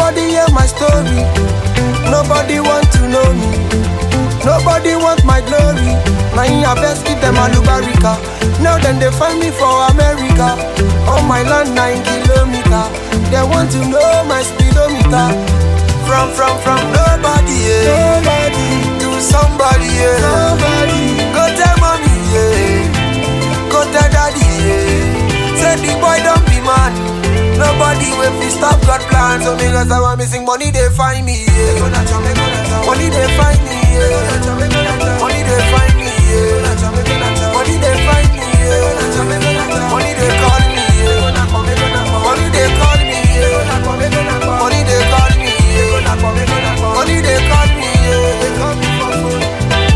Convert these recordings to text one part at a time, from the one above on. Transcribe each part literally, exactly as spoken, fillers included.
Nobody hear my story. Nobody want to know me. Nobody want my glory. Now in your best give them alubarika. Now then they find me for America. On my land nine kilometer. They want to know my speedometer. From from from nobody, yeah. Nobody to somebody, yeah. Somebody. Go tell mommy, yeah. Go tell daddy, yeah. Say the boy don't be man. Nobody will be stop God plan. So because I want missing money, they find me, yeah. Money they find me, yeah. Money they find me, yeah. Money they find me, yeah. Money they call me, yeah. Money they call me, yeah. Money they call me, yeah. Money they call me, yeah. They call me for phone.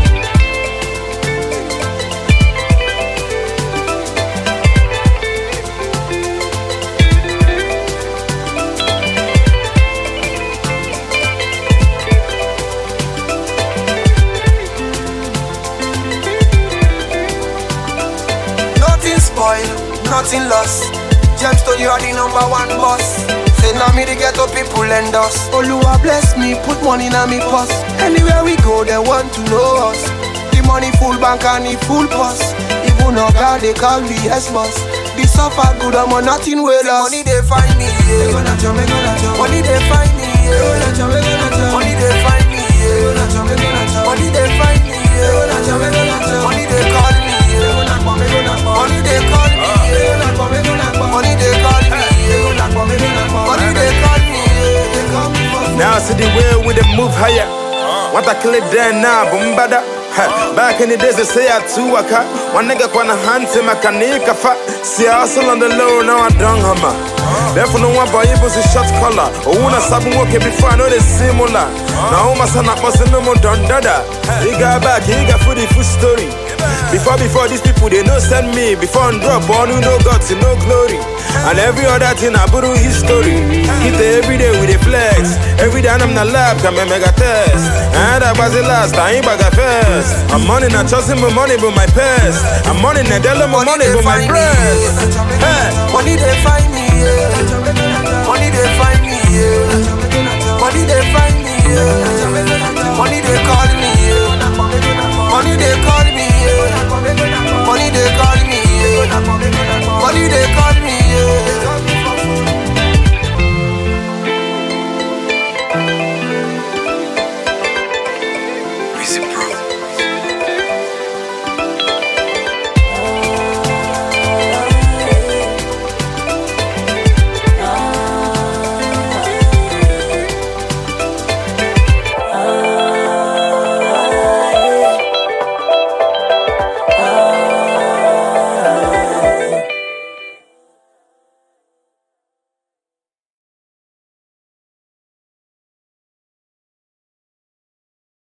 Nothing lost. Gemstone, you are the number one boss. Say now me the ghetto people and us. Oluwa bless me, put money in me purse. Anywhere we go, they want to know us. The money full bank and the full purse. Even no God, they call me S-boss. The suffer good, I'm on nothing with us. Money they find me, yeah. Money they find me, yeah. Money they find me, yeah. Money they find me, yeah. Money they call me, yeah. Money they call me, yeah. Money they call me, yeah. Money they call me, yeah. Now see the way we they move higher. Want to kill it there now, boom bada. Back in the days they say I too waka. One nigga wanna hunt him, I can make a fat. See I hustle on the low, now I don't hammer. Therefore no one boy able to shot collar. Oh when I stop working before I know they similar. Now my son up must no more done dada. He got back, he got food, food story. Before, before these people, they no send me. Before and drop, all who no guts and no glory. And every other thing, I put history. Hit it every day with a flex. Every day I'm not lab, come and mega test. And I was the last, I ain't back at first. I'm money, not trusting my money, but my past. I'm money, not telling my money, but my breast. Money they find me, yeah. Money they find me, yeah.